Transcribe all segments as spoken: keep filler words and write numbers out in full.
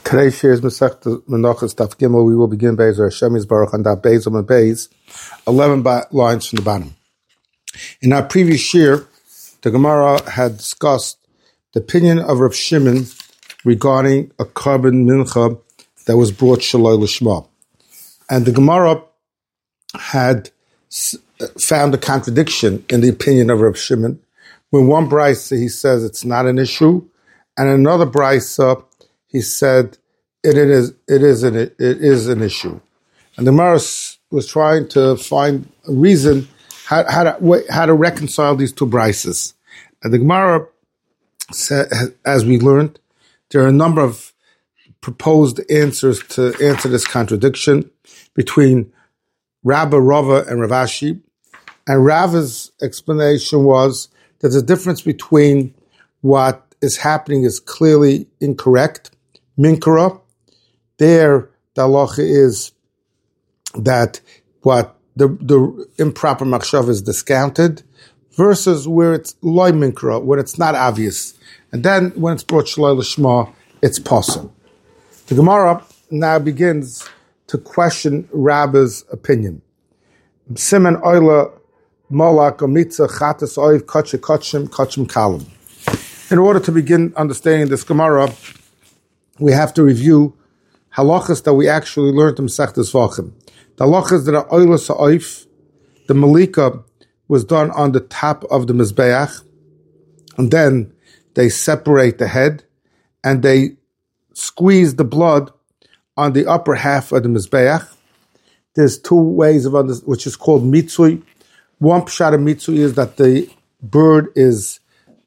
Today's share is Masechta Menachos Daf Gimel. We will begin Be'ezer Hashem Yisbarach on Daf Beis Amud Beis, eleven ba- lines from the bottom. In our previous share, the Gemara had discussed the opinion of Rav Shimon regarding a carbon mincha that was brought Shaloi Lishma. And the Gemara had found a contradiction in the opinion of Rav Shimon. When one brisa he says it's not an issue, and another brisa he said it, it is it is an it is an issue. And the Gemara was trying to find a reason how, how to how to reconcile these two brises. And the Gemara said, as we learned, there are a number of proposed answers to answer this contradiction between Rabba, Rava, and Rav Ashi. And Rava's explanation was that the difference between what is happening is clearly incorrect. Minkara, there the halacha is that what the, the improper machshav is discounted, versus where it's loy minkara, when it's not obvious. And then when it's brought shaloi lishma, it's possible. The Gemara now begins to question Rabba's opinion. Siman oila molak omitza chatas oiv kotche kotchem kotchem kalim. In order to begin understanding this Gemara, we have to review halachas that we actually learned in Masechtas Vachim. The halachas that are oila sa'oif, the malika was done on the top of the mizbeach, and then they separate the head, and they squeeze the blood on the upper half of the mizbeach. There's two ways of under, which is called mitzui. One pshat of mitzui is that the bird is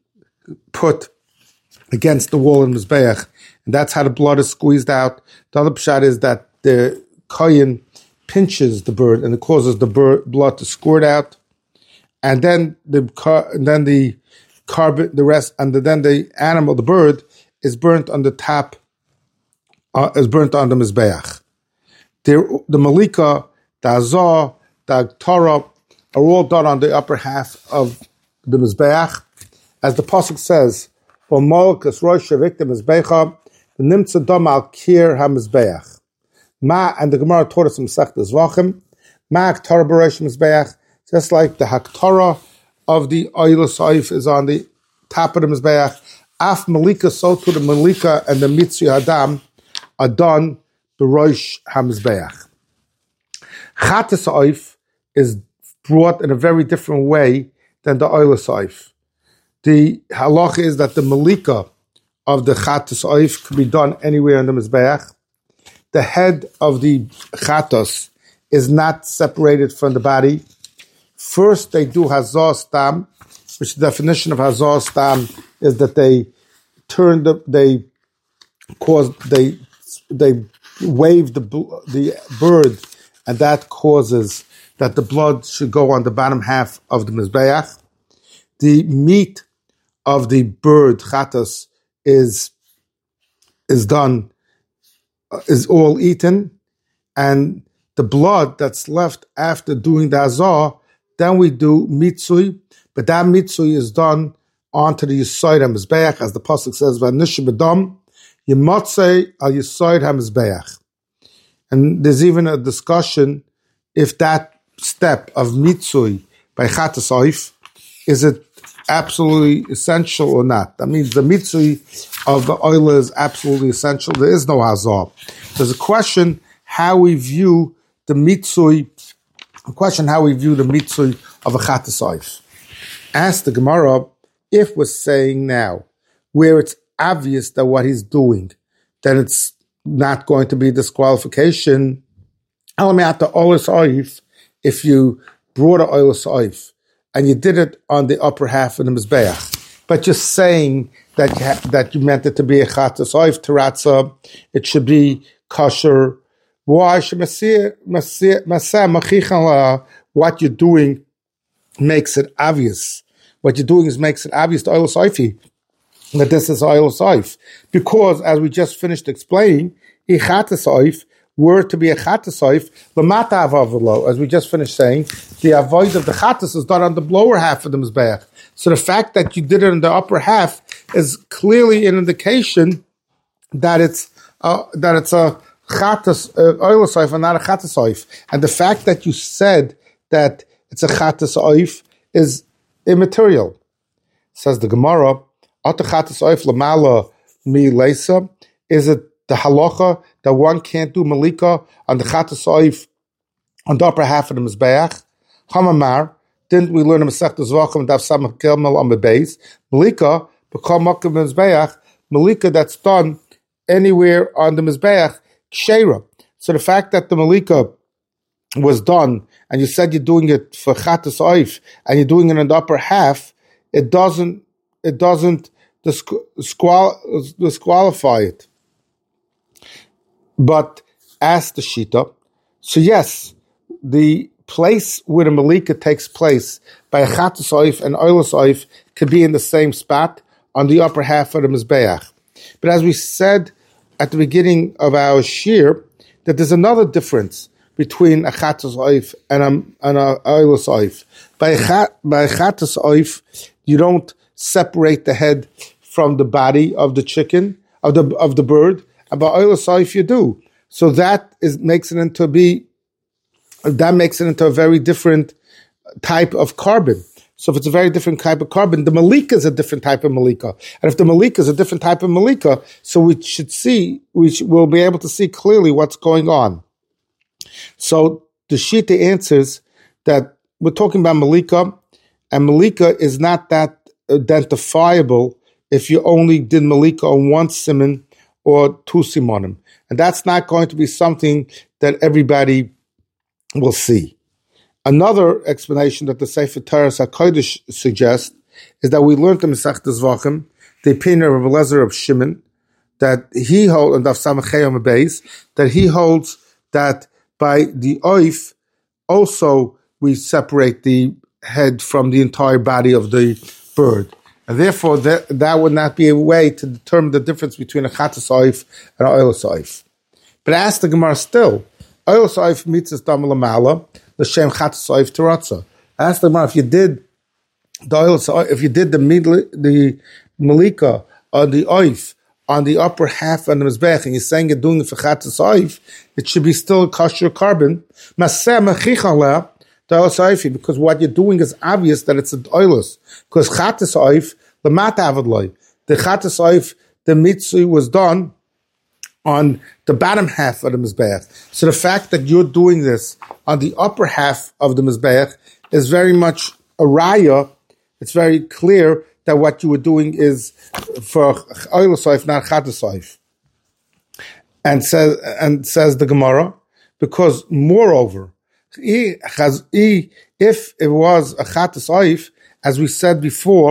put against the wall in mizbeach, and that's how the blood is squeezed out. The other pshat is that the kohen pinches the bird, and it causes the bird, blood to squirt out, and then the and then the carbon, the rest, and then the animal, the bird, is burnt on the top, uh, is burnt on the mizbeach. The, the malika, the azah, the torah are all done on the upper half of the mizbeach, as the pasuk says, "For malchus rosh victim mizbecha, the nimtza dam al kir hamizbeach." Ma, and the Gemara taught us in Masechtas Vachim, ma haktorah b'rosh mizbeach, just like the haktorah of the oila saif is on the top of the mizbeach. Af malika, so to the malika and the mitzvah adam are done b'rosh hamizbeach. Chatas saif is brought in a very different way than the oila saif. The halacha is that the malika of the chatas oif could be done anywhere in the mizbeach. The head of the chatos is not separated from the body. First, they do hazah stam, which the definition of hazah stam is that they turn the, they cause, they they wave the the bird, and that causes that the blood should go on the bottom half of the mizbeach. The meat of the bird chatos is is done uh, is all eaten, and the blood that's left after doing the hazah, then we do mitzui, but that mitzui is done onto the yisoid hamizbeach, as the pasuk says, "V'anish b'dam yimatzei al yisoid hamizbeach." And there's even a discussion if that step of mitzui by chatas oif, is it absolutely essential or not? That means the mitzvah of the oil is absolutely essential. There is no hazah. There's a question how we view the mitzvah, a question how we view the mitzvah of a chatas oif. Ask the Gemara, if we're saying now, where it's obvious that what he's doing, then it's not going to be disqualification. Alamayata olis oif, if you brought an olis oif, and you did it on the upper half of the mizbeach, but just saying that you ha- that you meant it to be a chatas oif teratza, it should be kosher. Why should what you're doing makes it obvious? What you're doing is makes it obvious to oil oifi that this is oil oif, because as we just finished explaining, a chatas oif were to be a chatas oif, l'mata avavalo, as we just finished saying, the avoid of the chatas is done on the lower half of the mizbeach. So the fact that you did it in the upper half is clearly an indication that it's uh, that it's a chatas uh, oil soif and not a chatas oif. And the fact that you said that it's a chatas oif is immaterial. Says the Gemara, Ata chatas oif lamala mi leisa. Is it the halacha that one can't do malika on the chatas oif on the upper half of the mizbeach? Hamamar, didn't we learn in Masechta Zvachim Daf Samach Gimel on the base? Malika, become Makam Mizbeach, Malika that's done anywhere on the Mizbeach, Ksheira. So the fact that the Malika was done, and you said you're doing it for Chatas Oif, and you're doing it in the upper half, it doesn't, it doesn't disqual- disqualify it. But as the Shita, so yes, the place where the Malika takes place by a Chatas Oif and Oilus Oif could be in the same spot on the upper half of the Mizbeach. But as we said at the beginning of our Shir, that there's another difference between a Chatas Oif and a, and a Oilus Oif. By a, by a Chatas Oif, you don't separate the head from the body of the chicken, of the of the bird, and by Oilus Oif you do. So that is makes it into be that makes it into a very different type of carbon. So if it's a very different type of carbon, the Malika is a different type of Malika. And if the Malika is a different type of Malika, so we should see, we should, we'll be able to see clearly what's going on. So the Shita answers that we're talking about Malika, and Malika is not that identifiable if you only did Malika on one simon or two simonim. And that's not going to be something that everybody will see. Another explanation that the Sefer Teres HaKodesh suggests is that we learned in Masechta Zvachim, the opinion of Rabbi Eliezer of Shimon, that he holds, and Daf Samach Chayim Beis, that he holds that by the oif, also we separate the head from the entire body of the bird. And therefore, that, that would not be a way to determine the difference between a chatas oif and an oilus oif. But ask the Gemara still, oilus oif mitzvah dam lamala, l'shem chatas oif teratza. Ask the Gemara, if you did the oilus oif, if you did the the malika on the oif on the upper half of the mizbech, and you're saying you're doing it for chatas oif, it should be still kosher carbon. Maseh mechicha because what you're doing is obvious that it's an oilus. Because chatas oif, the mat avadloi, the chatas oif, the mitzvah was done on the bottom half of the mizbeach. So the fact that you're doing this on the upper half of the mizbeach is very much a raya. It's very clear that what you were doing is for oilus oif, not chatas oif. And says and says the Gemara, because moreover, if it was a chatas oif, as we said before,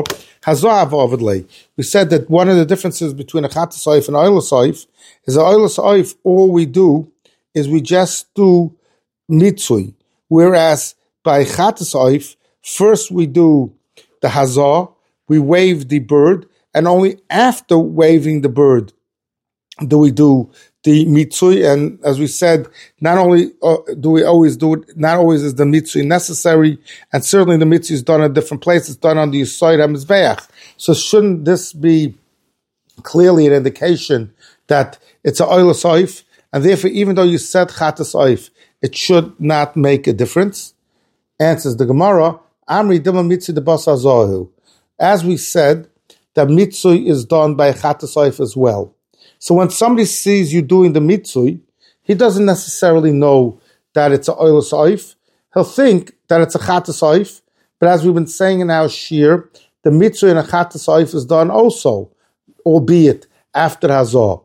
we said that one of the differences between a chatas oif and oilus oif is a oilus oif, all we do is we just do mitzui, whereas by chatas oif, first we do the hazah, we wave the bird, and only after waving the bird do we do the mitzui. And as we said, not only uh, do we always do it, not always is the mitzui necessary, and certainly the mitzui is done in different places. It's done on the Yisod HaMizbeach. So shouldn't this be clearly an indication that it's an oilus oif, and therefore even though you said chatas oif, it should not make a difference? Answers the Gemara, Amri dima mitzui de basa zohu. As we said, the mitzui is done by chatas oif as well. So when somebody sees you doing the mitzui, he doesn't necessarily know that it's an oilus oif. He'll think that it's a chatas oif, but as we've been saying in our shir, the mitzui in a chatas oif is done also, albeit after hazah.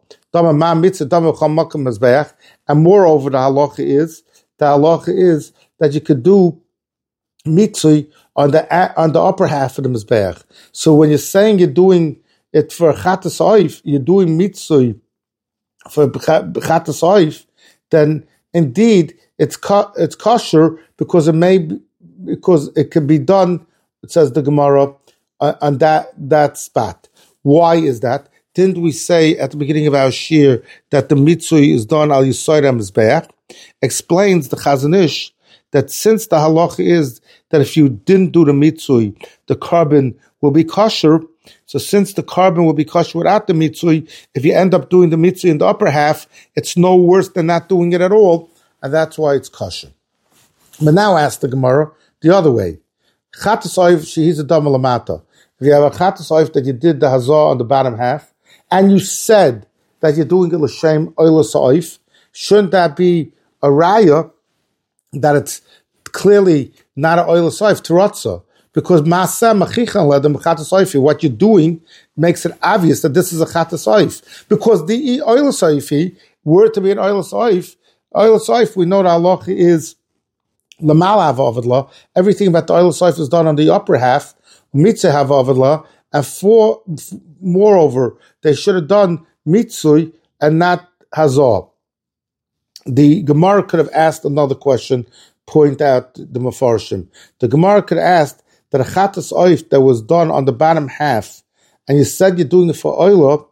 And moreover, the halacha is, the halacha is that you could do mitzui on the on the upper half of the mizbeach. So when you're saying you're doing it for chatas oif, you're doing mitzui for chatas oif, then indeed it's ko- it's kosher because it may be, because it can be done. It says the Gemara uh, on that that spot. Why is that? Didn't we say at the beginning of our shir that the mitzui is done al Yisod HaMizbeach? Explains the Chazon Ish that since the halacha is that if you didn't do the mitzui, the carbon will be kosher. So since the carbon will be kosher without the mitzui, if you end up doing the mitzui in the upper half, it's no worse than not doing it at all, and that's why it's kosher. But now ask the Gemara the other way. Chatas oif shehiz a dam lamata. If you have a chatas oif that you did the hazah on the bottom half, and you said that you're doing it l'shem oilas oif, shouldn't that be a raya that it's clearly not an oilas oif teratza? Because Maaseh Machichan Ledem Chatas Oifi, what you're doing makes it obvious that this is a Chatas Oif. Because the Oilas Oifi, were to be an Oilas Oif, Oilas Oif, we know the halacha is Lamal Havavidla, everything about the Oilas Oif is done on the upper half, Mitzah Havavidla, and for, moreover, they should have done Mitzui and not Hazah. The Gemara could have asked another question, point out the Mefarshim. The Gemara could have asked, that a chatas oif that was done on the bottom half, and you said you're doing it for oila,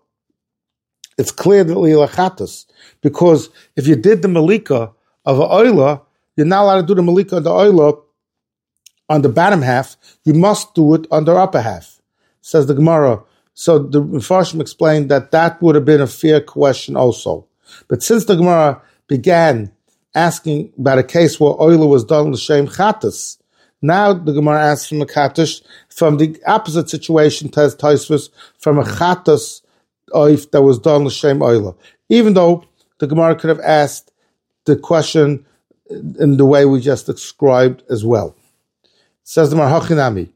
it's clearly a chatas. Because if you did the malika of a oila, you're not allowed to do the malika of the oila on the bottom half, you must do it on the upper half, says the Gemara. So the Mefarshim explained that that would have been a fair question also. But since the Gemara began asking about a case where oila was done l'shem chatas, now the Gemara asks from a Katish, from the opposite situation, Tez Taisvus, from a Chatas oif that was done l'shem oila. Even though the Gemara could have asked the question in the way we just described as well. Says the Gemara, Hachinami.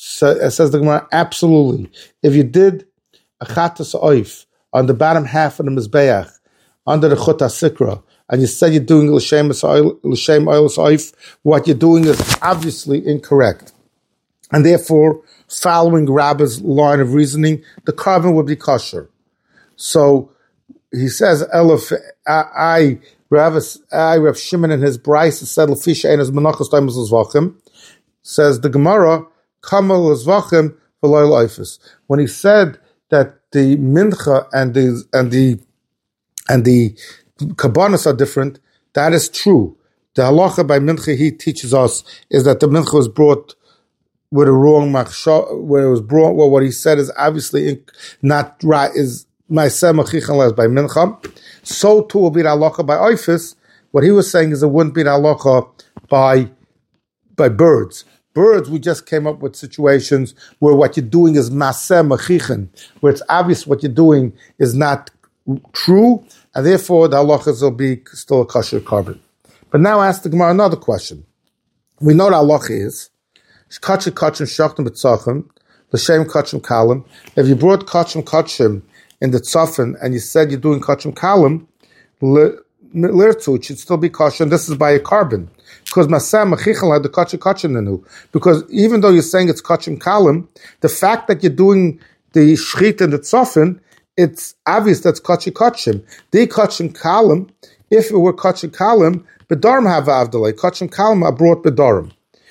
Says the Gemara, absolutely. If you did a Chatas oif on the bottom half of the Mizbeach, under the Chut HaSikra, and you said you're doing l'shem oilas oif, what you're doing is obviously incorrect. And therefore, following Rabbi's line of reasoning, the carbon would be kosher. So, he says, Elif, I, Rav, I, Rav Shimon in his Bryce said, L'fisha ein as menachos taimus l'zvachim, says the Gemara, Kamal l'zvachim v'loy l'oifis. When he said that the mincha and the, and the, and the Kabbanas are different, that is true. The halacha by mincha he teaches us is that the mincha was brought with a wrong machshah, where it was brought, well, what he said is obviously not right, is ma'aseh machichan by mincha. So too will be the halacha by oifis. What he was saying is it wouldn't be the halacha by, by birds. Birds, we just came up with situations where what you're doing is ma'aseh machichan, where it's obvious what you're doing is not true, and therefore the halachas will be still a kosher carbon. But now ask the Gemara another question. We know the halacha is kachim kachim shachtim b'tzachim l'shem kachim kalim. If you brought kachim kachim in the tzafin and you said you're doing kachim kalim, l'irtzu, it should still be kosher, and this is by a carbon. Because masam machichal had the kachim kachim nenu. Because even though you're saying it's kachim kalim, the fact that you're doing the shchit in the tzafin, it's obvious that's kachim kachim. The kachim kalim, if it were kachim kalim, bedarim have avdalei. Kachim kalim are brought bedarim.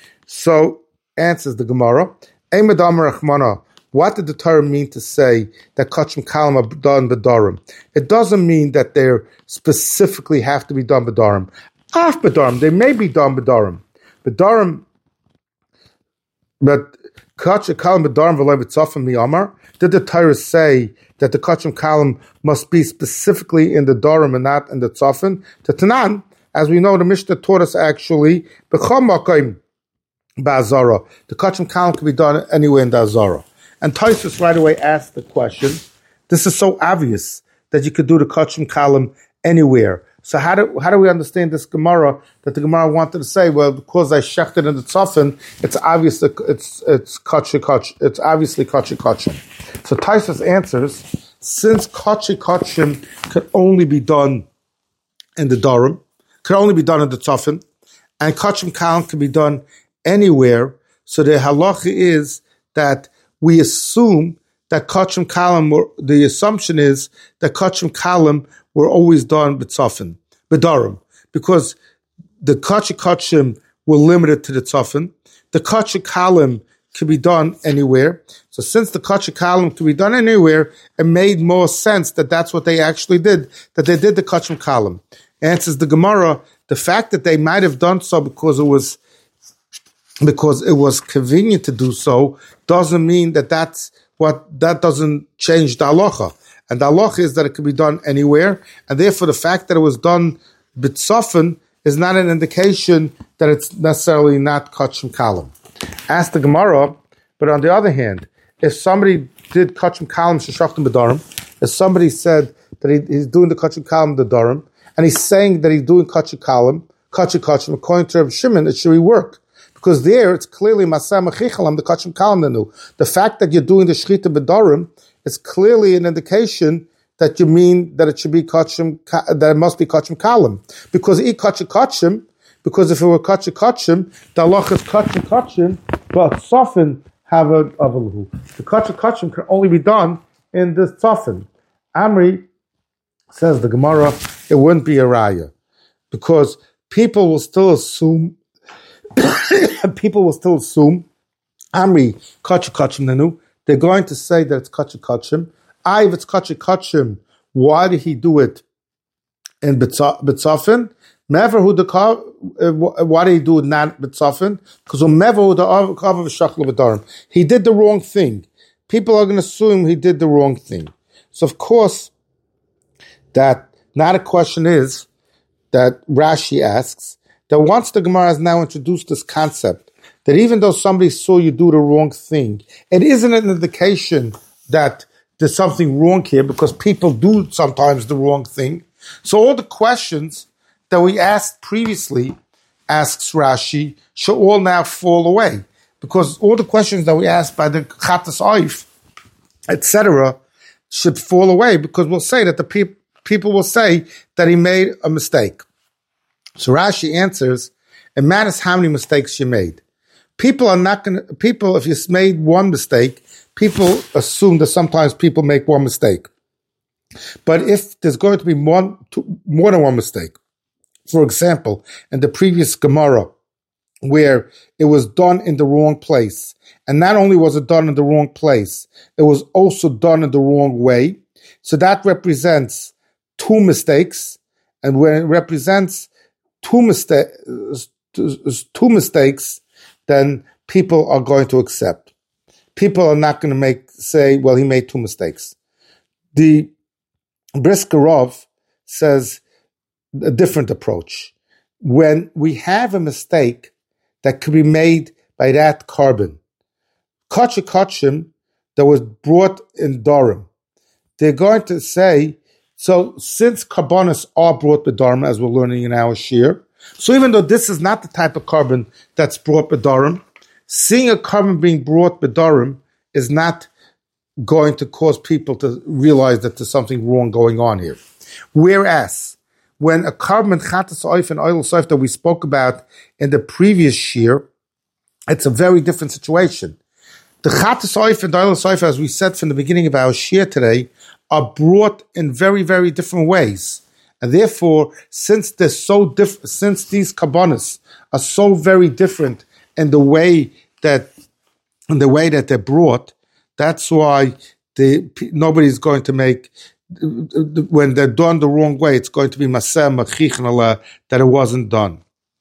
So answers the Gemara. Eimedam rachmana. What did the Torah mean to say that kachim kalim are done bedarim? It doesn't mean that they specifically have to be done bedarim. Af bedarim, they may be done bedarim. Bedarim, but kachim kalim bedarim v'loy b'tzafim miyamar. Did the Torah say that the kachim kalim must be specifically in the darim and not in the tzafin? The Tanan, as we know, the Mishnah taught us actually, b'chol makom ba'azara. The kachim kalim can be done anywhere in the azara. And Tosfos right away asked the question, this is so obvious that you could do the kachim kalim anywhere. So how do how do we understand this Gemara that the Gemara wanted to say? Well, because I shechted in the tzafin, it's obvious that it's it's kachi kachi. It's obviously kachi kachi. So Tosfos answers, since kachi kachim could only be done in the darim, could only be done in the tzafin, and kachim kalim can be done anywhere. So the halacha is that we assume that kachim kalim were, the assumption is that kachim kalim were always done b'tzafin, b'darim, because the kachi kachim were limited to the tzafin. The kachi kalim could be done anywhere. So since the kachi kalim could be done anywhere, it made more sense that that's what they actually did, that they did the kachim kalim. Answers the Gemara, the fact that they might have done so because it was because it was convenient to do so doesn't mean that that's what that doesn't change the halacha. And the halacha is that it can be done anywhere, and therefore the fact that it was done bitzofen is not an indication that it's necessarily not kachim kalim. Ask the Gemara, but on the other hand, if somebody did kachim kalim sheshachtim b'darim, if somebody said that he, he's doing the kachim kalim b'darim, and he's saying that he's doing kachim kalim, kachim kachim, according to Reb Shimon, it should work. Because there, it's clearly maseh mechichalam, the kachim kalim nenu. The fact that you're doing the shechita b'darim is clearly an indication that you mean that it should be kachim, that it must be kachim kalim. Because i kachim kachim, because if it were kachim kachim, the halach is kachim kachim, but tzofin have a avalahu. The kachim kachim can only be done in this tzofin. Amri says the Gemara, it wouldn't be a raya, because people will still assume, people will still assume, Amri kachim kachim nenu, they're going to say that it's kachim kachim. I, if it's kachim kachim, why did he do it in B'tzafin? Mever hu the why did he do it not B'tzafin? Because mever hu the kav of shachlo b'darim. He did the wrong thing. People are going to assume he did the wrong thing. So of course, that not a question is that Rashi asks that once the Gemara has now introduced this concept that even though somebody saw you do the wrong thing, it isn't an indication that there's something wrong here, because people do sometimes the wrong thing. So all the questions that we asked previously, asks Rashi, should all now fall away. Because all the questions that we asked by the Chatas Oif, et cetera, should fall away, because we'll say that the pe- people will say that he made a mistake. So Rashi answers, it matters how many mistakes you made. People are not going to, people, if you made one mistake, people assume that sometimes people make one mistake. But if there's going to be more, more than one mistake, for example, in the previous Gemara, where it was done in the wrong place, and not only was it done in the wrong place, it was also done in the wrong way, so that represents two mistakes, and when it represents two, mista- two mistakes, then people are going to accept. People are not going to make say, well, he made two mistakes. The Briskerov says a different approach. When we have a mistake that could be made by that carbon, kachim kachim that was brought in Dorim, they're going to say, so since carbonas are brought by Dorim, as we're learning in our shir, so even though this is not the type of carbon that's brought by Dorim, seeing a carbon being brought b'darim is not going to cause people to realize that there's something wrong going on here. Whereas, when a carbon chatas oif and oil soif that we spoke about in the previous shir, it's a very different situation. The chatas oif and oil soif, as we said from the beginning of our shir today, are brought in very, very different ways. And therefore, since they're so different, since these carbonas are so very different in the way that, in the way that they're brought, that's why the nobody's going to make, when they're done the wrong way, it's going to be maseh machichnala that it wasn't done.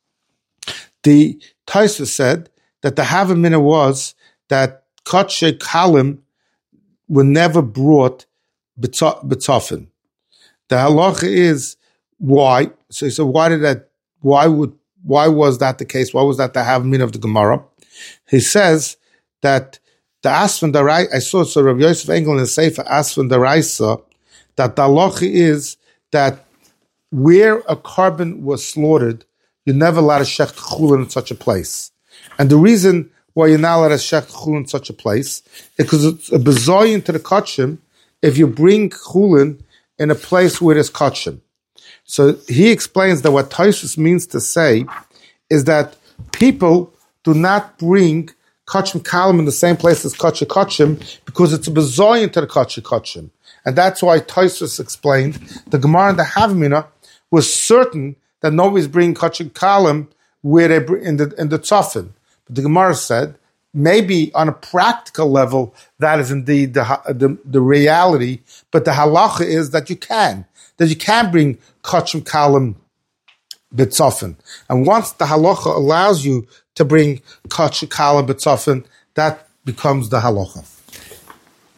The Taisa said that the Havamina was that kachei kalim were never brought b'tzafin. The halacha is why. So he said, why did that? Why would? Why was that the case? Why was that the Havamina of the Gemara? He says that the Asfan Darai. I saw so Rabbi Yosef Engel in the Sefer Asfan Daraisa that the halacha is that where a carbon was slaughtered, you're never allowed to shech chulin in such a place. And the reason why you're not allowed to shech chulin in such a place is because it's a bezoyin to the kachim if you bring chulin in a place where there's kachim. So he explains that what Tosfos means to say is that people do not bring kachim kalim in the same place as kachim kachim because it's a bezoyin to the kachim kachim. And that's why Tosfos explained the Gemara and the Havamina was certain that nobody's bringing kachim kalim where they bring in the in the tzafin. But the Gemara said maybe on a practical level that is indeed the the, the reality, but the halacha is that you can that you can bring kachim kalim b'tzafin. And once the halacha allows you to bring kachim kalim b'tzafin, that becomes the halacha.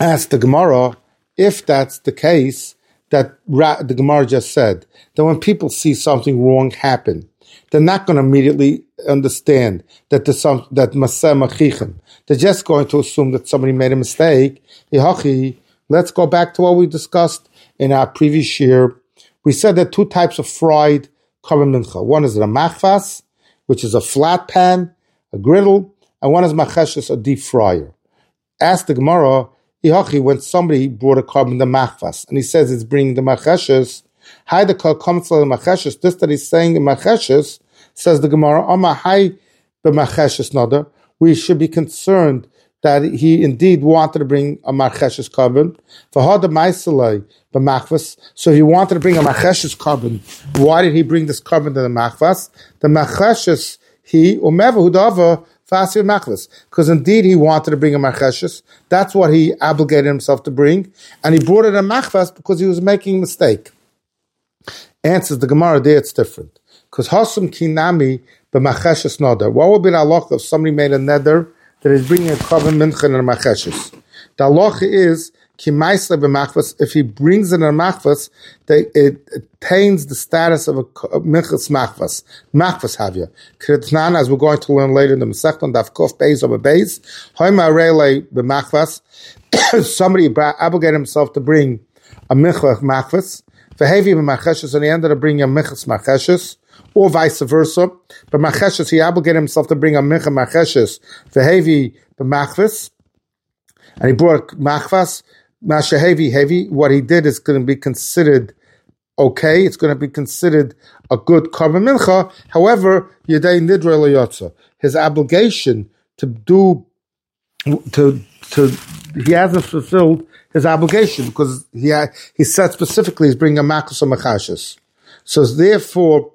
ask the Gemara if that's the case that Ra- the Gemara just said, that when people see something wrong happen, they're not going to immediately understand that there's some, that Maseh Machichem. They're just going to assume that somebody made a mistake. Let's go back to what we discussed in our previous year. We said there are two types of fried Korban Mincha. One is a machvas, which is a flat pan, a griddle, and one is macheshes, a deep fryer. Ask the Gemara, when somebody brought a korban the machvas, and he says it's bringing the macheshes, hi the kol comes to the macheshes, this that he's saying the macheshes, says the Gemara, Amma hi the macheshes nother, we should be concerned that he indeed wanted to bring a macheshes korban. For how the maisalai the machvas, so he wanted to bring a macheshes korban. Why did he bring this korban to the machvas? The macheshes he umever hudava fasir machvas, because indeed he wanted to bring a macheshes. That's what he obligated himself to bring, and he brought it a machvas because he was making a mistake. Answers the Gemara there, it's different. Because Hasum Kinami b'macheshes neder. What would be the halacha if somebody made a neder that is bringing a korban mincha and a macheshes? The halacha is ki ma'aseh b'machvas. If he brings in a machvas, it attains the status of a minchas machvas. Machvas havya. Kritnan, as we're going to learn later in the Masechta on Daf Kof Beis over Beis. Hoyma reile b'machvas. Somebody obligated himself to bring a mincha machvas. V'hevi b'macheshes, and he ended up bringing a minchas macheshes. Or vice versa. But macheshes, he obligated himself to bring a mincha macheshes, v'hevi b'machvas, and he brought machvas, mashahevi heavy. What he did is going to be considered okay. It's going to be considered a good korban mincha. However, yedei nidra leyotza, his obligation to do, to to he hasn't fulfilled his obligation because he had, he said specifically he's bringing a machvas or macheshes. So therefore.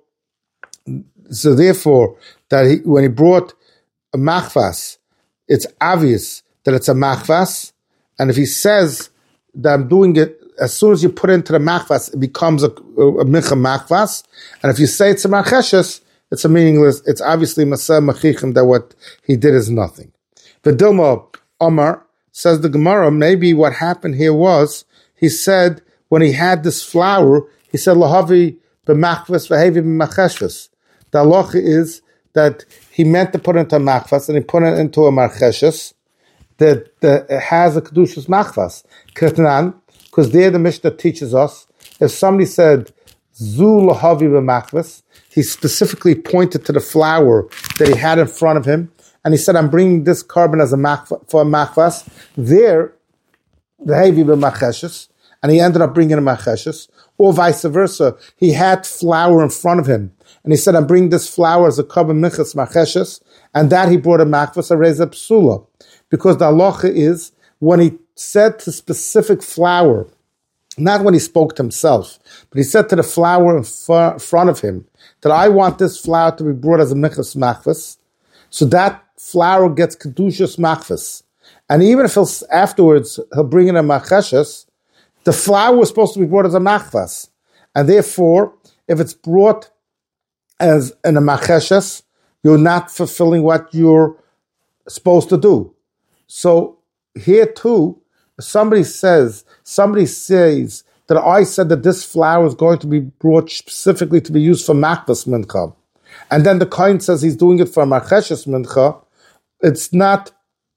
So therefore, that he, when he brought a machvas, it's obvious that it's a machvas. And if he says that I'm doing it, as soon as you put it into the machvas, it becomes a, a, a mincha machvas. And if you say it's a macheshes, it's a meaningless, it's obviously maseh machichem, that what he did is nothing. The Dilma Omar says the Gemara, maybe what happened here was, he said, when he had this flour, he said, lahavi b'machvas v'hevi b'macheshes. The halacha is that he meant to put it into a machvas and he put it into a marcheshes that, that it has a kedushas machvas. Ketnan, because there the Mishnah teaches us, if somebody said, zu lahavi b'machvas, he specifically pointed to the flour that he had in front of him and he said, I'm bringing this korban as a machvas, for a machvas. There, the hevi b'macheshes, and he ended up bringing a macheshes. Or vice versa, he had flour in front of him, and he said, I'm bringing this flour as a korban minchas macheshes, and that he brought a machvas, a reza psula. Because the halacha is, when he said to specific flour, not when he spoke to himself, but he said to the flour in fr- front of him, that I want this flour to be brought as a minchas machvas, so that flour gets kedushas machvas. And even if he'll, afterwards he'll bring in a macheshes, the flour was supposed to be brought as a machvas. And therefore, if it's brought as in a macheshes, you're not fulfilling what you're supposed to do. So here too, somebody says, somebody says that I said that this flour is going to be brought specifically to be used for machvas mincha. And then the kohen says he's doing it for macheshes mincha. It's not,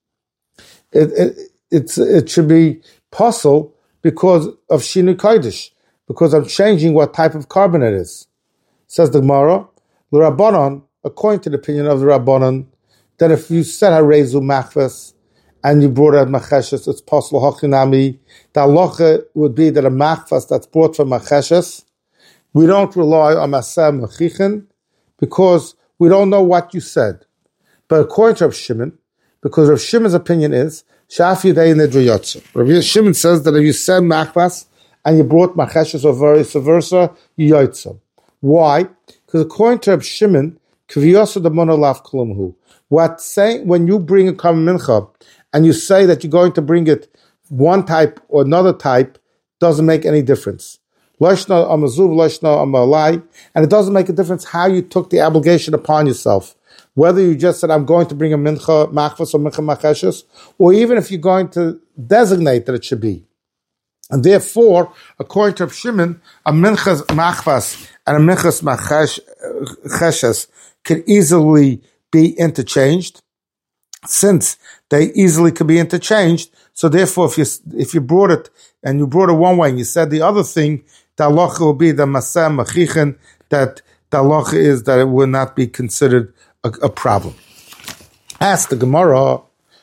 it, it, it's, it should be possible because of Shinu Kodesh, because I'm changing what type of korban it is. Says the Gemara, the Rabbanon, according to the opinion of the Rabbanon, that if you said Harezu Machvas and you brought out Macheshes, it's possible Hachinami. The halacha would be that a Machvas that's brought from Macheshes, we don't rely on Maseh Machichin because we don't know what you said. But according to Rav Shimon, because Rav Shimon's opinion is Shafi Dei Nidra Yotza. Rav Shimon says that if you said machvas and you brought macheshes or vice versa, you yotza. Why? Because according to Rav Shimon, kviyosa the monolav kolumhu. What say when you bring a korban mincha and you say that you're going to bring it one type or another type doesn't make any difference. Loshna amazuv, loshna amalai, and it doesn't make a difference how you took the obligation upon yourself. Whether you just said, I'm going to bring a mincha machvas or mincha macheshes, or even if you're going to designate that it should be. And therefore, according to Reb Shimon, a minchas machvas and a minchas macheshes can easily be interchanged, since they easily could be interchanged. So therefore, if you if you brought it and you brought it one way and you said the other thing, the halacha will be the maseh machichen, that the halacha is that it will not be considered a, a problem. Ask the Gemara,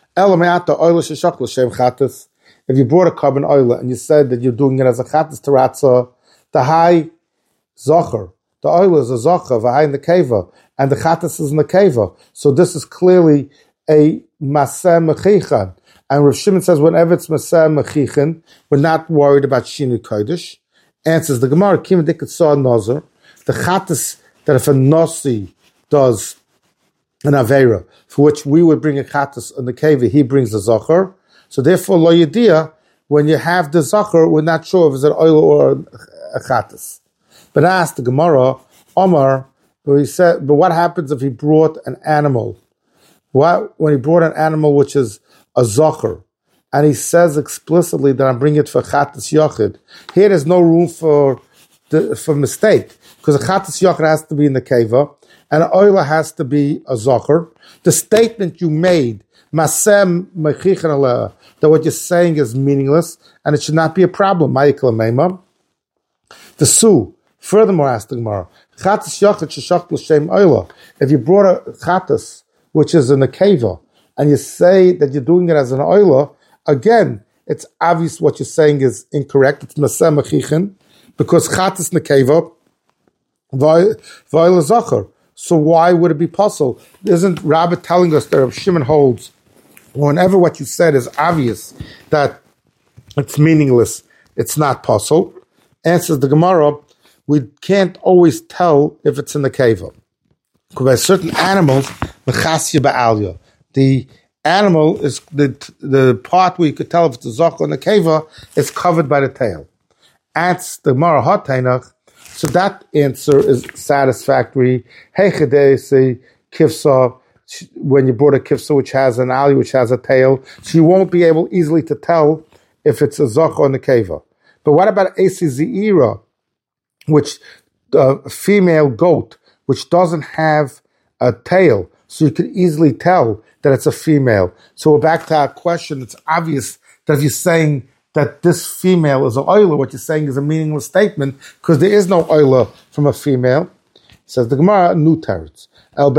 if you brought a carbon oil and you said that you're doing it as a chatas teratza, the high zocher, the oil is a zocher, the high in the keva, and the chatas is in the keva. So this is clearly a maseh mechichan. And Rav Shimon says, whenever it's maseh mechichan, we're not worried about shinu kodesh. Answers the Gemara, kim dikat saw nozer, the chatas that if a nosi does an avera, for which we would bring a chatas in the keva, he brings a zocher. So therefore, lo yediyah, when you have the zacher, we're not sure if it's an oil or a chatas. But I asked the Gemara, Omar, he said, but what happens if he brought an animal? What, when he brought an animal which is a zacher, and he says explicitly that I'm bringing it for chatas yochid, here there's no room for the, for mistake, because a chatas yochid has to be in the keva, and an oil has to be a zacher. The statement you made, masem mechichan aleh, that what you're saying is meaningless and it should not be a problem. Ma'ikla meima. The Su furthermore asked the Gemara, chatas yachid sheshach l'shem oila. If you brought a chatas which is in a keva and you say that you're doing it as an oila, again it's obvious what you're saying is incorrect. It's masem mechichan because chatas in the keva v'oila zacher. So why would it be possible? Isn't Rabbah telling us that Rav Shimon holds whenever what you said is obvious that it's meaningless, it's not possible? Answers the Gemara, we can't always tell if it's in the keva. Because by certain animals, the animal is the the part where you could tell if it's a zoch or the keva is covered by the tail. Asks the Gemara Hatainach, so that answer is satisfactory. Heichadei kifsa, when you brought a kifsa which has an ali, which has a tail, so you won't be able easily to tell if it's a zoch or nekeva. But what about Esi Zeira, which a uh, female goat, which doesn't have a tail, so you could easily tell that it's a female. So we're back to our question. It's obvious that if you're saying that this female is an oiler, what you're saying is a meaningless statement, because there is no oiler from a female. Says the Gemara, new teretz.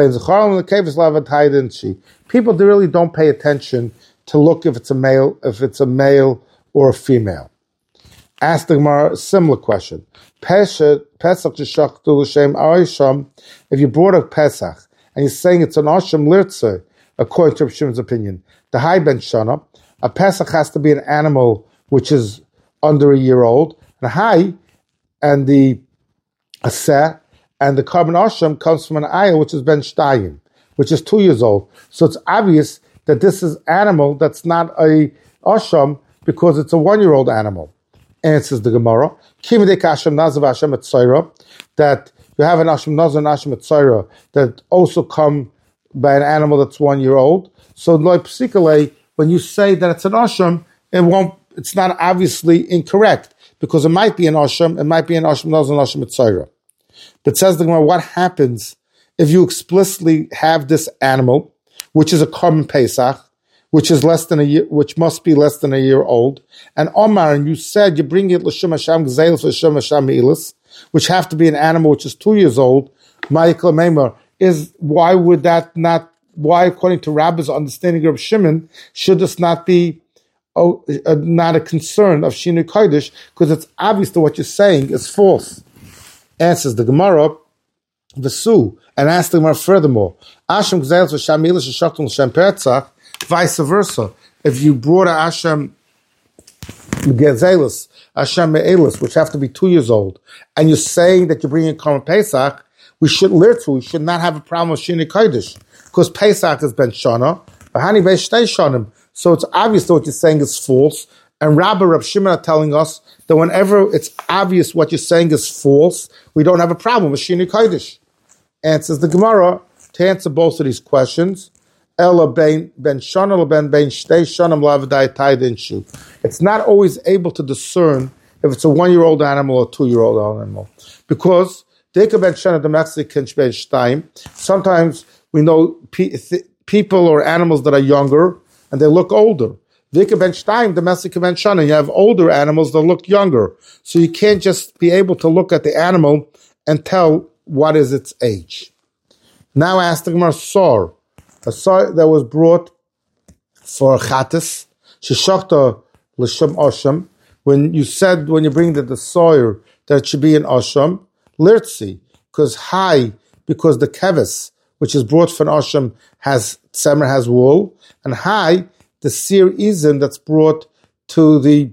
People really don't pay attention to look if it's a male, if it's a male or a female. Ask the Gemara a similar question. Pesach if you brought a Pesach and you're saying it's an Asham Lirtze, according to Reb Shimon's opinion, the High Ben Shana, a Pesach has to be an animal which is under a year old, and High and the Aseh and the Carbon Asham comes from an Ayah which is Ben Shtayim, which is two years old. So it's obvious that this is animal that's not a Asham because it's a one-year-old animal. Answers the Gemara, that you have an Asham Nazar and Asham Etzayra that also come by an animal that's one year old. So loy psikale, when you say that it's an Asham, it won't, it's not obviously incorrect, because it might be an Asham, it might be an Asham Nazar and Asham Etzayra. But says the Gemara, what happens if you explicitly have this animal, which is a Korban Pesach, which is less than a year, which must be less than a year old, and Omar, and you said you bring it l'shem Hashem gzeil l'shem Hashem me'ilis, which have to be an animal which is two years old. Ma'ikla Meimer is why would that not? Why, according to Rabbi's understanding of Shimon, should this not be oh, uh, not a concern of Shinui Kodesh? Because it's obvious that what you're saying is false. Answers the Gemara, Vesu, and asks the Gemara furthermore. Hashem gzeil l'shem me'ilis shachton l'shem petzach. Vice versa, if you brought a Hashem Gezelis, Hashem Me'elis, which have to be two years old, and you're saying that you're bringing Korban Pesach, we should lirtu, we should not have a problem with Shinui Kodesh, because Pesach has been Shana, Bahani Ve'shtei Shanim. So it's obvious that what you're saying is false, and Rabbi Reb Shimon are telling us that whenever it's obvious what you're saying is false, we don't have a problem with Shini Kodesh. Answers the Gemara to answer both of these questions. Ela ben ben shana ben ben shtei shanam lavdai taidin. It's not always able to discern if it's a one-year-old animal or a two-year-old animal, because deka ben shana the Mexican ben shteim. Sometimes we know pe- th- people or animals that are younger and they look older. Deka ben shteim the Mexican ben shana. You have older animals that look younger, so you can't just be able to look at the animal and tell what is its age. Now ask the Gemara sor. A soy that was brought for a chatas, sheshachta l'shem osham. When you said, when you bring the, the soyer, that it should be an osham, lirtzi, because high, because the keves, which is brought for an osham, has tzemer, has wool, and high, the seer izim that's brought to the,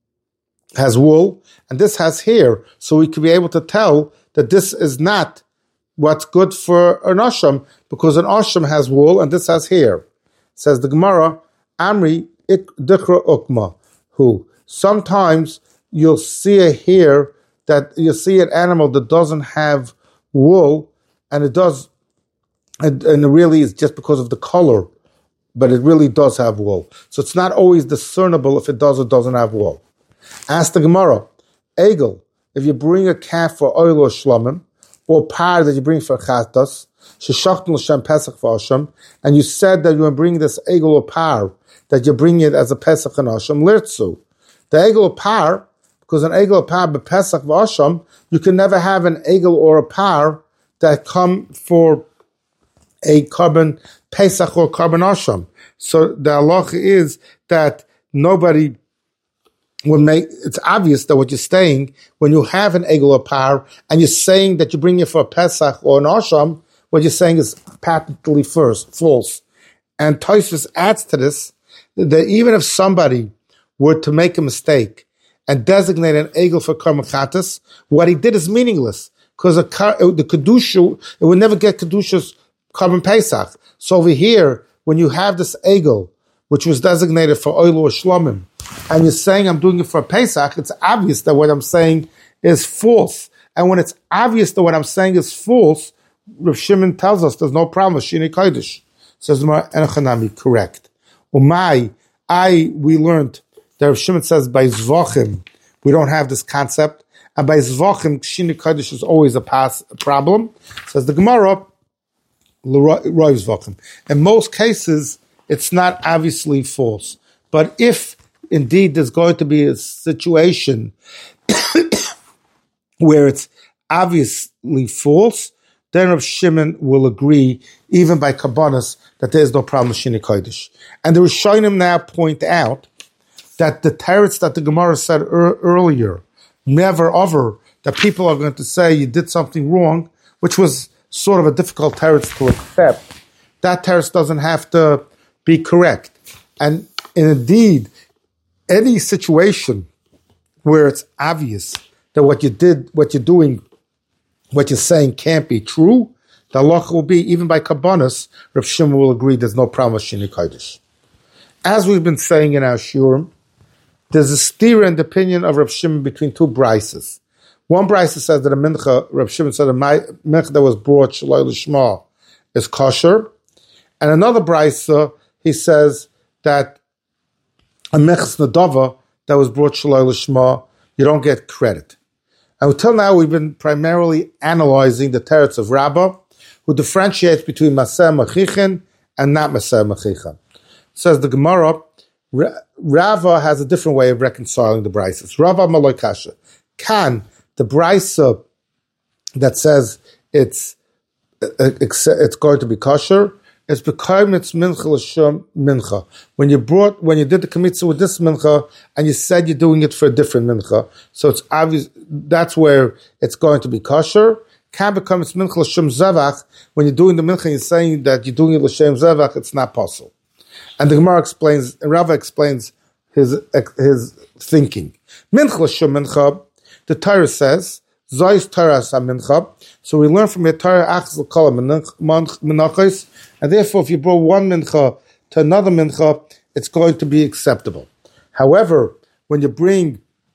has wool, and this has hair, so we can be able to tell that this is not what's good for an osham, because an osham has wool and this has hair. Says the Gemara, Amri ik dikra ukma, who sometimes you'll see a hair that you'll see an animal that doesn't have wool, and it does, and, and it really is just because of the color, but it really does have wool. So it's not always discernible if it does or doesn't have wool. Ask the Gemara, Egel, if you bring a calf for oil or shlamim, or par that you bring for chatas, sheshachton l'shem pesach v'asham, and you said that you are bringing this egel or par, that you bring it as a pesach and asham, lirtzu. The egel or par, because an egel or par b'pesach v'asham, you can never have an egel or a par that come for a carbon pesach or carbon asham. So the halacha is that nobody would make, it's obvious that what you're saying, when you have an egel or par, and you're saying that you bring it for a pesach or an asham, what you're saying is patently first, false. And Tosfos adds to this, that even if somebody were to make a mistake and designate an egel for karma chatas, what he did is meaningless, because the kedusha, it would never get kedusha's carbon pesach. So over here, when you have this egel, which was designated for oil or shlomim, and you're saying I'm doing it for Pesach, it's obvious that what I'm saying is false. And when it's obvious that what I'm saying is false, Rav Shimon tells us there's no problem with Shini Kodesh. Says Enochanami, correct. Umay, I, we learned that Rav Shimon says by Zvachim, we don't have this concept. And by Zvachim, Shini Kodesh is always a, pass, a problem. Says the Gemara, Roiv Zvachim. In most cases, it's not obviously false. But if indeed there's going to be a situation where it's obviously false, then Rav Shimon will agree, even by Kabbanas, that there's no problem with Shini Kodesh. And the Rishonim now point out that the teretz that the Gemara said er- earlier, never over, that people are going to say you did something wrong, which was sort of a difficult teretz to accept, that teretz doesn't have to be correct. And, and indeed, any situation where it's obvious that what you did, what you're doing, what you're saying can't be true, the halacha will be, even by Kabbanas, Rav Shimon will agree there's no problem with Shini Kodesh. As we've been saying in our shurim, there's a steer in the opinion of Rav Shimon between two brises. One brise says that a mincha, Rav Shimon said a mincha that was brought shaloi l'shma is kosher, and another brise, he says that a mechas nadava that was brought shaloi l'shma, you don't get credit. And until now, we've been primarily analyzing the teretz of Rabbah, who differentiates between maseh mechichin and not maseh mechichin. Says the Gemara, Rava has a different way of reconciling the brises. Rava maloi kasha. Can the brisa that says it's it's going to be kosher, it's because it's mincha l'shem mincha. When you brought, when you did the kmitza with this mincha, and you said you're doing it for a different mincha, so it's obvious that's where it's going to be kosher. Can become it's mincha l'shem zevach. When you're doing the mincha, and you're saying that you're doing it l'shem zevach, it's not possible. And the Gemara explains, Rava explains his his thinking. Mincha l'shem mincha. The Torah says, Zois Torah sa mincha. So we learn from the Torah achz l'kol menachos, and therefore if you brought one mincha to another mincha, it's going to be acceptable. However, when you bring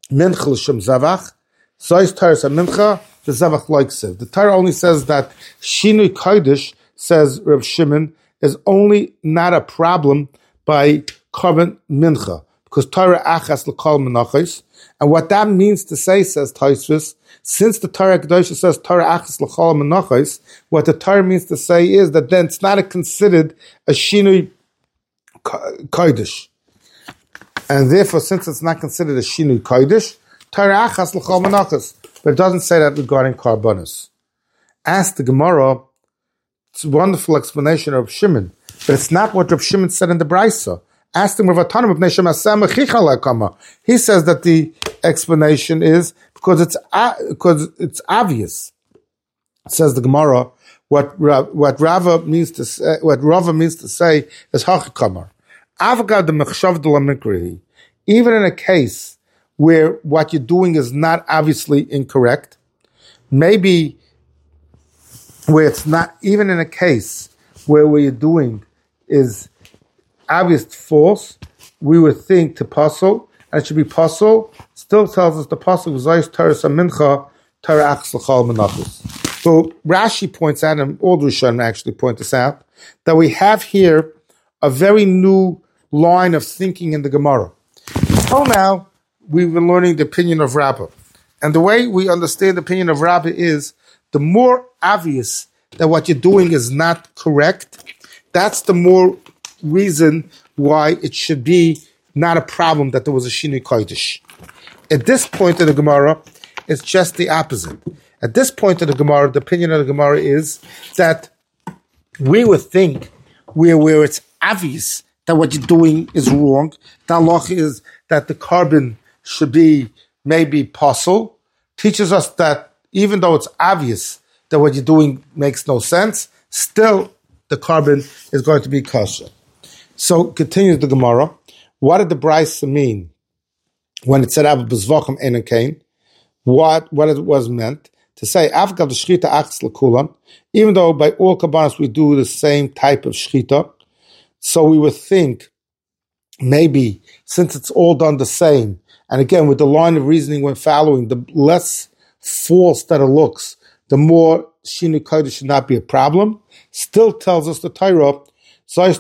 mincha l'shem zavach, zois Torah sa mincha, the zavach loiksiv. The Torah only says that shinui kodesh, says Reb Shimon, is only not a problem by korban mincha, because Torah achas l'kol menachos. And what that means to say, says Tosfos, since the Torah Kedosha says Torah achas l'chol menachos, what the Torah means to say is that then it's not a considered a shinui kodesh. And therefore, since it's not considered a shinui kodesh, Torah achas l'chol menachos. But it doesn't say that regarding karbonos. Ask the Gemara, it's a wonderful explanation of Reb Shimon, but it's not what Reb Shimon said in the Brisa. Asked him, he says that the explanation is because it's because it's obvious. Says the Gemara, what what Rava means to say, what Rava means to say is hachikamar. Even in a case where what you're doing is not obviously incorrect, maybe where it's not, even in a case where what you're doing is obvious false, we would think to puzzle, and it should be puzzle, still tells us the puzzle was Zayis Torah Mincha, Torah Achas L'chol Menachos. So Rashi points out, and all the Rishonim actually point this out, that we have here a very new line of thinking in the Gemara. Until now, we've been learning the opinion of Rabbah. And the way we understand the opinion of Rabbah is, the more obvious that what you're doing is not correct, that's the more reason why it should be not a problem that there was a Shinui Kodesh. At this point of the Gemara, it's just the opposite. At this point of the Gemara, the opinion of the Gemara is that we would think where, where it's obvious that what you're doing is wrong, the halacha is that the carbon should be maybe possible, teaches us that even though it's obvious that what you're doing makes no sense, still the carbon is going to be kosher. So continues the Gemara. What did the Brisa mean when it said Abba B'zvachim Ein Kain? What what it was meant to say Avgav the Shchita Achs L'Kulan, even though by all Kabbanas we do the same type of Shchita, so we would think maybe since it's all done the same, and again with the line of reasoning when following, the less false that it looks, the more Shinui Kodesh should not be a problem. Still tells us the Torah, Ask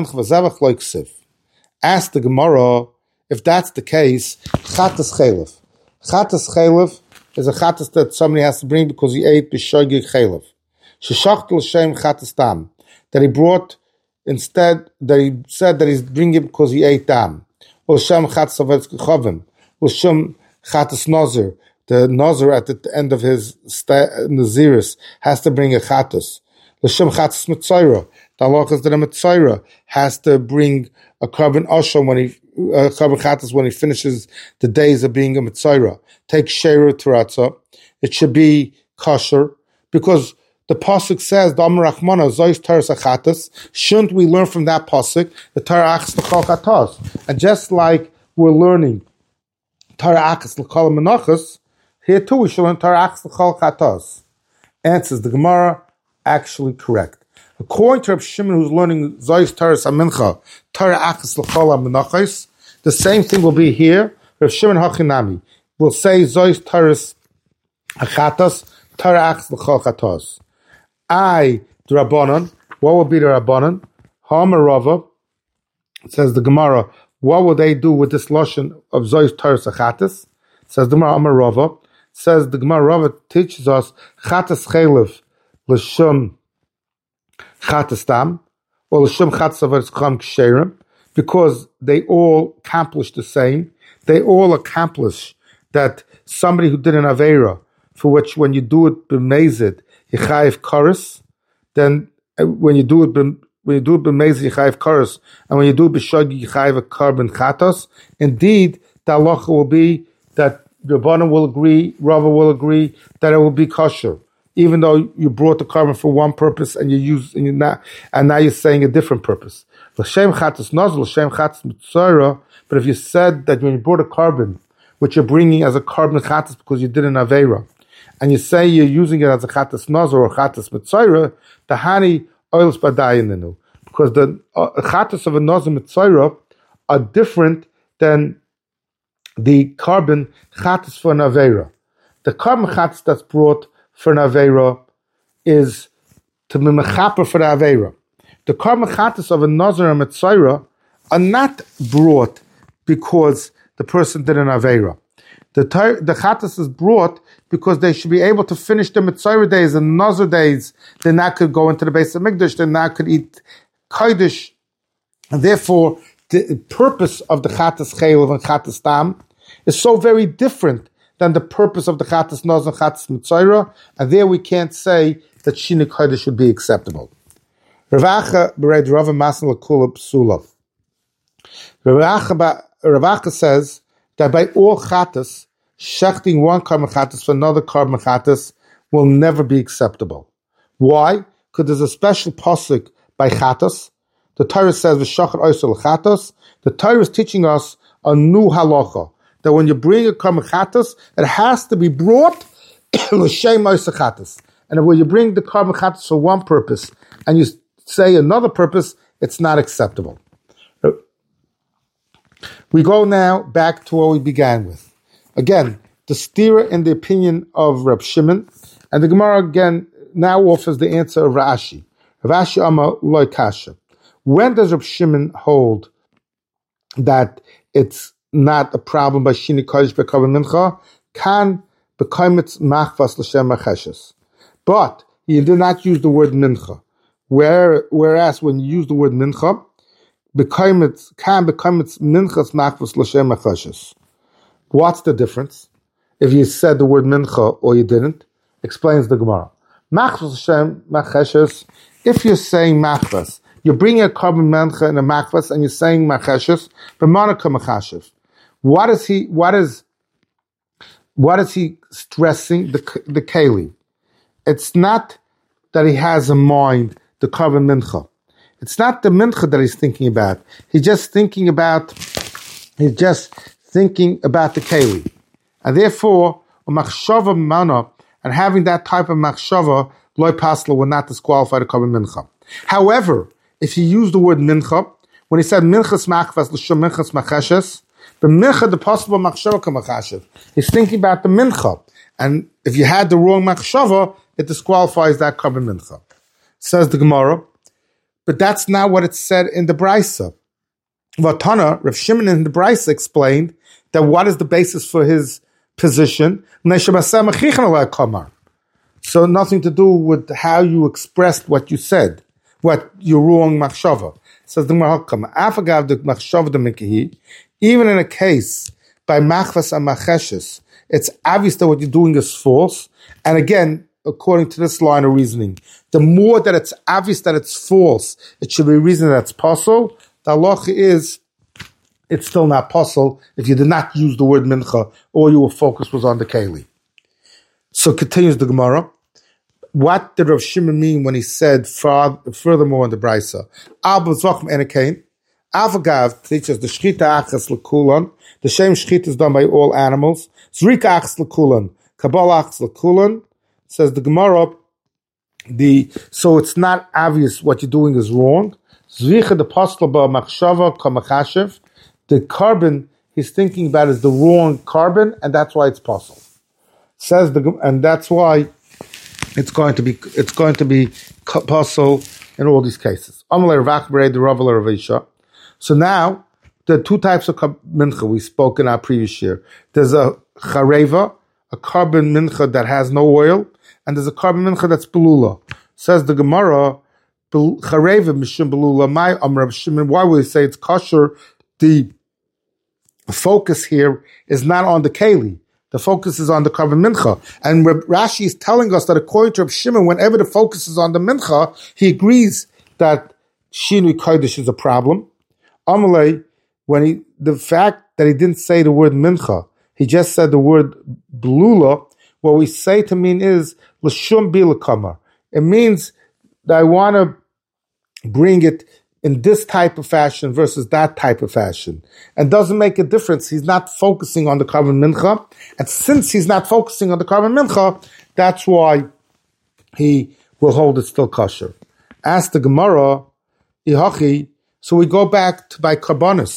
the Gemara, if that's the case, Chatas Chelef. Chatas Chelef is a chatas that somebody has to bring because he ate b'shoigig Chelef. Sheshachtel Hashem Chatas Dam. That he brought, instead, that he said that he's bringing it because he ate Dam. Or Shem Chatas Avetz Kechovim. Or Shem Chatas Nazir. The Nazir at the end of his Naziris has to bring a Chatas. L'shem Chatas Mitzayra. The halacha is that a Mitzayra has to bring a carbon asham when he, a carbon Chatas when he finishes the days of being a Mitzayra. Take Sheira Teratza. It should be kosher because the pasuk says, "Dam Rachmana Zois Teres Achatas." Shouldn't we learn from that pasuk the Torah Achas L'Chol Chatas? And just like we're learning Torah Achas L'Chol Menachos, here too we should learn Torah Achas L'Chol Chatas. Answers the Gemara, actually correct. According to Reb Shimon, who's learning Zois Teres Amincha, Torah Achas L'Chol Menachos, the same thing will be here. Reb Shimon Hachinami will say Zois Teres Achatas, Torah Achas L'Chol Chatas. I, the Rabbanon, what will be the Rabbanon? Ha'amarava, says the Gemara, what will they do with this lotion of Zois Teres Achatas? Says the Gemara Amarava, says the Gemara Rava teaches us Chatas Chelef L'Shem Chatas Dam, or L'Shem Chatas Avetz Cham Ksherim, because they all accomplish the same. They all accomplish that somebody who did an Aveira, for which when you do it b'mezid, Yechayev Karas, then when you do it when you do it b'mezid Yechayev Karas, and when you do it b'shagi Yechayev a carbon Chatas, indeed the halacha will be that Rabbanan will agree, Rava will agree that it will be kosher, even though you brought the carbon for one purpose and you use and you not and now you're saying a different purpose. L'shem Chatas Nazal, L'shem Chatas Mitzora. But if you said that when you brought a carbon, which you're bringing as a carbon Chatas because you did an Aveira, and you say you're using it as a Chatas Nazar or Chatas Mitzayra, the Hani oils Badayininu. Because the uh, Chatas of a Nazar Mitzayra are different than the carbon chatas for an Aveira. The carbon chatas that's brought for an Aveira is to be mechaper for the Aveira. The carbon chatas of a Nazir and Mitzayra are not brought because the person did an Aveira. The the chatas is brought because they should be able to finish the Mitzayra days and Nazir days. Then that could go into the base of Mikdash. Then that could eat Kodesh. And therefore, the purpose of the chatas chaylev and chatas tam is so very different than the purpose of the chatas Nazir and chatas Mitzayra. And there we can't say that Shina Kodesh should be acceptable. Ravacha bered Rava Masna Lakula Psula. Ravacha says that by all chatas, shechting one carbon chatas for another carbon chatas will never be acceptable. Why? Because there's a special pasuk by chatas. The Torah says v'shachar oisel chatas. The Torah is teaching us a new halacha that when you bring a carbon chatas, it has to be brought l'shem oisel chatas. And when you bring the carbon chatas for one purpose and you say another purpose, it's not acceptable. We go now back to what we began with. Again, the stira in the opinion of Reb Shimon, and the Gemara again now offers the answer of Rashi. Rashi Amar Loi Kasha. When does Reb Shimon hold that it's not a problem by Shini Kodesh B'Kavod Mincha? Kan B'Kaimitz Machvas L'Shem Macheshes. But he did not use the word Mincha. Where, whereas when you use the word Mincha, B'Kaimitz Kan B'Kaimitz Minchas Machvas L'Shem Macheshes. What's the difference? If you said the word Mincha or you didn't, explains the Gemara. Machvas L'Shem Macheshes. If you're saying Machvas, you're bringing a carbon mencha and a machvas, and you're saying macheshes, but monica machashev. What is he? What is? What is he stressing? The the keli. It's not that he has in mind the carbon mincha. It's not the mincha that he's thinking about. He's just thinking about. He's just thinking about the keli, and therefore a machshava mana and having that type of machshava loy pasla will not disqualify the carbon mincha. However, if you use the word mincha, when he said minchas machvas l'shum minchas macheshes, the mincha, the possible machshava kamachashev, he's thinking about the mincha. And if you had the wrong machshava, it disqualifies that carbon mincha. Says the Gemara, but that's not what it said in the Brisa. Vatana, Rav Shimon in the Brisa explained that what is the basis for his position? So nothing to do with how you expressed what you said. What your wrong machshava. Says the Mahakam, Afagav the machshava the Mikahi, even in a case by machvas and macheshes, it's obvious that what you're doing is false. And again, according to this line of reasoning, the more that it's obvious that it's false, it should be a reason that it's possible. The halacha is, it's still not possible if you did not use the word mincha, or your focus was on the keli. So continues the Gemara. What did Rav Shimon mean when he said furthermore in the Brisa? Abba Zochem Enekain, Avagav teaches the Shchita Achas L'Kulon, the same Shchita is done by all animals. Zrika Achas L'Kulon, Kabbalah Achas L'Kulon, says the Gemara, the, so it's not obvious what you're doing is wrong. Zricha the Pasla Ba Machshava Kamachashev, the carbon he's thinking about is the wrong carbon, and that's why it's possible. Says the, and that's why It's going to be it's going to be possible in all these cases. So now there are two types of mincha we spoke in our previous year. There's a chareva, a carbon mincha that has no oil, and there's a carbon mincha that's belula. Says the Gemara, chareva mishum belula. My Amar Shimon. Why would we say it's kosher? The focus here is not on the keli. The focus is on the carbon mincha. And Rashi is telling us that according to Reb Shimon, whenever the focus is on the mincha, he agrees that Shinui Kodesh is a problem. Amalei, when he, the fact that he didn't say the word mincha, he just said the word blula, what we say to mean is, l'shum bilakama. It means that I want to bring it in this type of fashion versus that type of fashion. And doesn't make a difference. He's not focusing on the carbon mincha. And since he's not focusing on the carbon mincha, that's why he will hold it still kosher. Ask the Gemara, Ihachi, so we go back to by karbonis.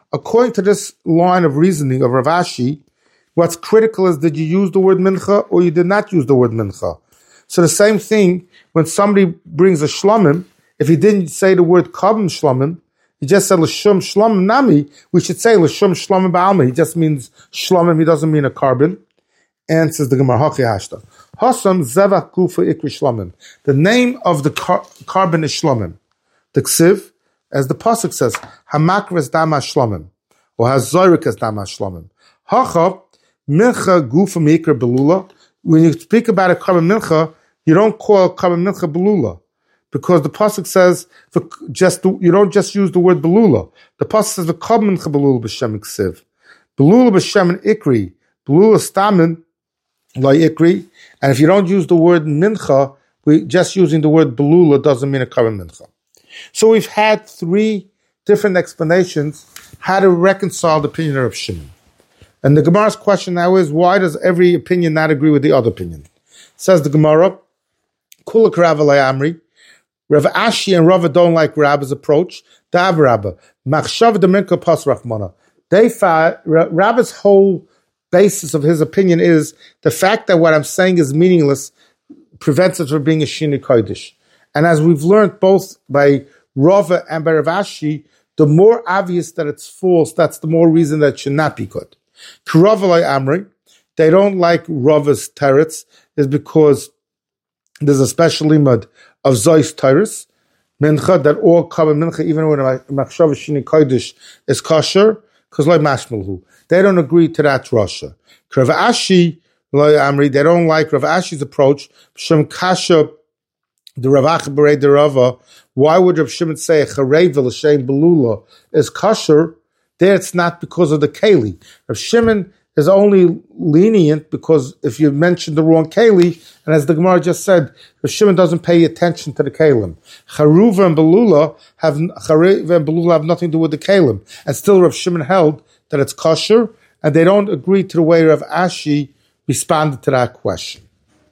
according to this line of reasoning of Rav Ashi, what's critical is did you use the word mincha or you did not use the word mincha. So the same thing when somebody brings a shlomim, if he didn't say the word kabim shlomim, he just said l'shum shlomim nami, we should say l'shum shlomim ba'alma. He just means shlomim, he doesn't mean a carbon. And says the Gemara, Hachi Hashta. Hasam zevach gufa ikri shlomim. The name of the car- carbon is shlomim. The ksiv, as the pasuk says, hamakres dama shlomim, or hazorik dama shlomim. Hacha mincha gufa mikra belula. When you speak about a carbon mincha, you don't call carbon mincha belula, because the pasuk says for just you don't just use the word belula. The pasuk says the carbon mincha belula b'shem ksiv, belula b'shem ikri, belula stamin la ikri. And if you don't use the word mincha, we just using the word belula doesn't mean a carbon mincha. So we've had three different explanations how to reconcile the opinion of Shimon. And the Gemara's question now is, why does every opinion not agree with the other opinion? Says the Gemara, Kulak Rav Amri, Rav Ashi and Rava don't like Rabba's approach. Dav Rabba, Machshav Deminka Pas Rachmana. They find Rabba's whole basis of his opinion is the fact that what I'm saying is meaningless prevents it from being a Shini Kodesh. And as we've learned both by Rava and by Rav Ashi, the more obvious that it's false, that's the more reason that it should not be good. Karavalai Amri, they don't like Rava's teretz, is because there's a special limud of Zois teretz, mincha, that all common mincha, even when a machshav shini kodesh is kosher, because like mashmalhu. They don't agree to that Rasha. Rav Ashi, Amri, they don't like Rav Ashi's approach. Shem kasha, the Rav Acha Berei the Rava, why would Rav Shimon say Charev l'shein belula is kosher? There it's not because of the keli. Rav Shimon is only lenient because if you mention the wrong keli, and as the Gemara just said, Rav Shimon doesn't pay attention to the kelim. Charuva and belula have Charev and belula have nothing to do with the kelim, and still Rav Shimon held that it's kosher, and they don't agree to the way Rav Ashi responded to that question.